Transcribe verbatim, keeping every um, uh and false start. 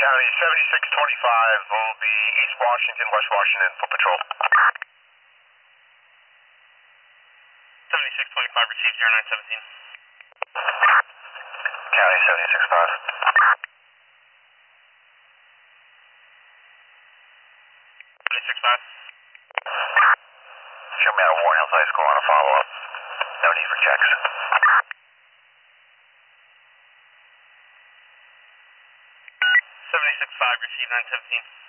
County seventy-six twenty-five will be East Washington, West Washington for patrol. seventy-six twenty-five received zero nine seventeen. County seventy-six five. seventy-six five. Show me out of Warren Hills High School on a follow-up. No need for checks. seventy-six five received nine seventeen.